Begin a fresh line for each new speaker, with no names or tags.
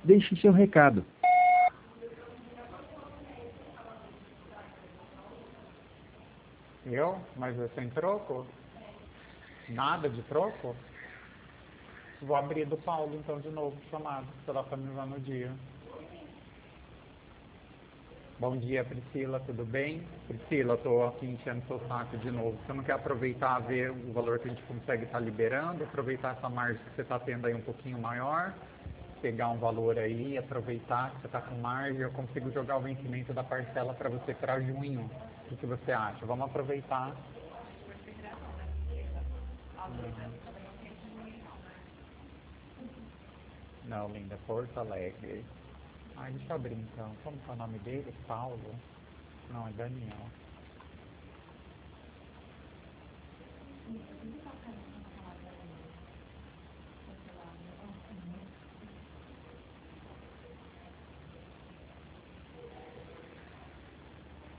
Deixe seu recado.
Eu? Mas é sem troco? Nada de troco? Vou abrir do Paulo então de novo, chamado, pra ela finalizar no dia. Bom dia, Priscila, tudo bem? Priscila, eu tô aqui enchendo seu saco de novo. Você não quer aproveitar, ver o valor que a gente consegue estar liberando, aproveitar essa margem que você está tendo aí um pouquinho maior, pegar um valor aí, aproveitar que você está com margem, eu consigo jogar o vencimento da parcela para você para junho. O que você acha? Vamos aproveitar. Não, linda, Porto Alegre. Deixa eu abrir então. Como que é o nome dele? Paulo? Não, é Daniel.